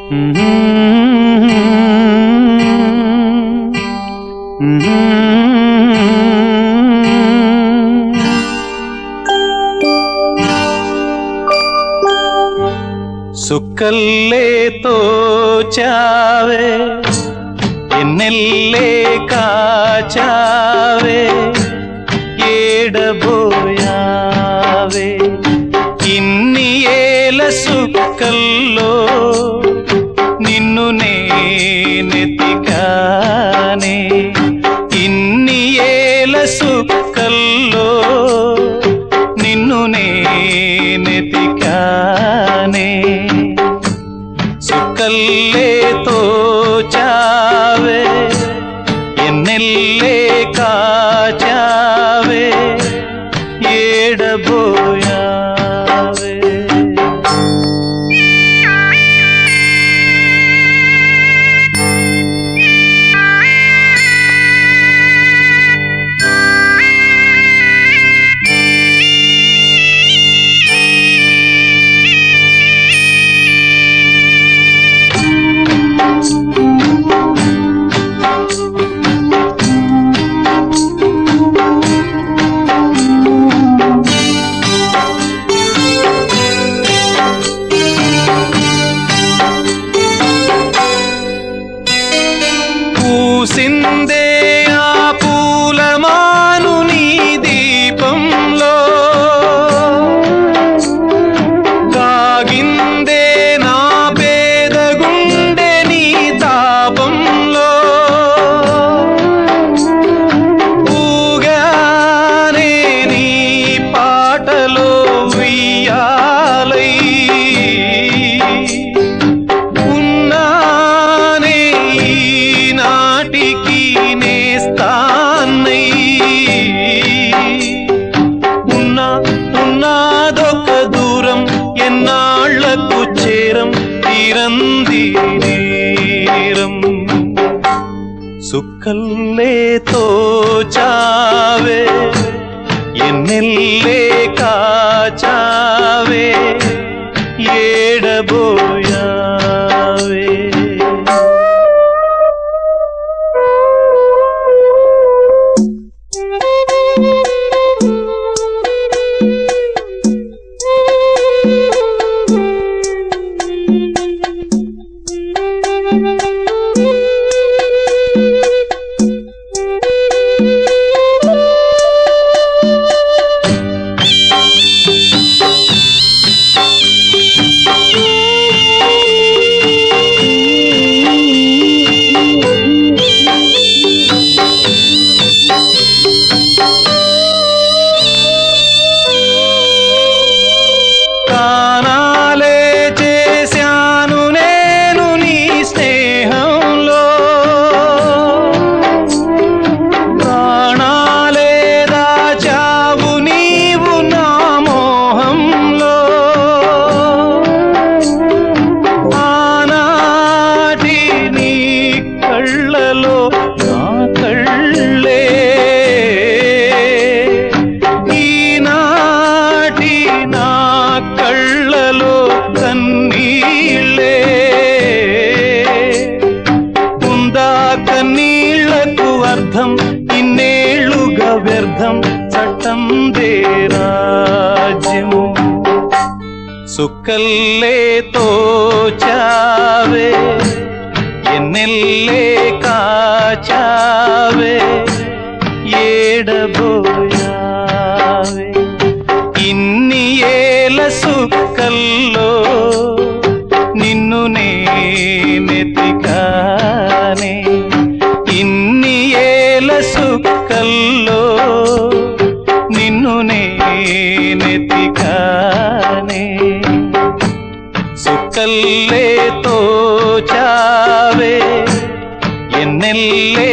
సుక్కల్లే తోచావే ఎన్నెల్లే కాచావే ఏడబోయావే ఇన్ని ఏల సుక్కల్లో నిన్ను నేనెతికానే ఇన్ని ఏల సుక్కల్లో నిన్ను నేనెతికానే సుక్కల్లే తోచావే ఎన్నెల్లే కాచావే ఏడబోయావే పూసిందే ఆ పూలమాను నీ దీపంలో కాగిందే నా పేద గుండె నీ తాపంలో ఊగానే నీ పాటలో ఉయ్యాలై ఉన్నదొక దూరం ఎన్నాళ్లకు చేరం తీరంది నేరం సుక్కల్లే తోచావే ఎన్నెల్లే కాచావే ఏడబోయావే ప్రాణాలే చేశాను నేను నీ స్నేహంలో ప్రాణాలే దాచావు నీవు నా మోహంలో ఆనాటి నీ కళ్ళలో నా కళ్ళే ఈనాటి నా కళ్ళలో కన్నీళ్ళే ఉందా కన్నీళ్లకు అర్థం ఇన్నేళ్లుగా వ్యర్థం చట్టం దే రాజ్యం సుక్కల్లే తోచావే ఎన్నెల్లే కాచావే ఏడబోయావే ఇన్ని ఏల సుక్కల్లో నిన్ను నేనెతికానే ఇన్ని ఏల సుక్కల్లో నిన్ను నేనెతికానే సుక్కల్లే తోచావే ఎన్నెల్లే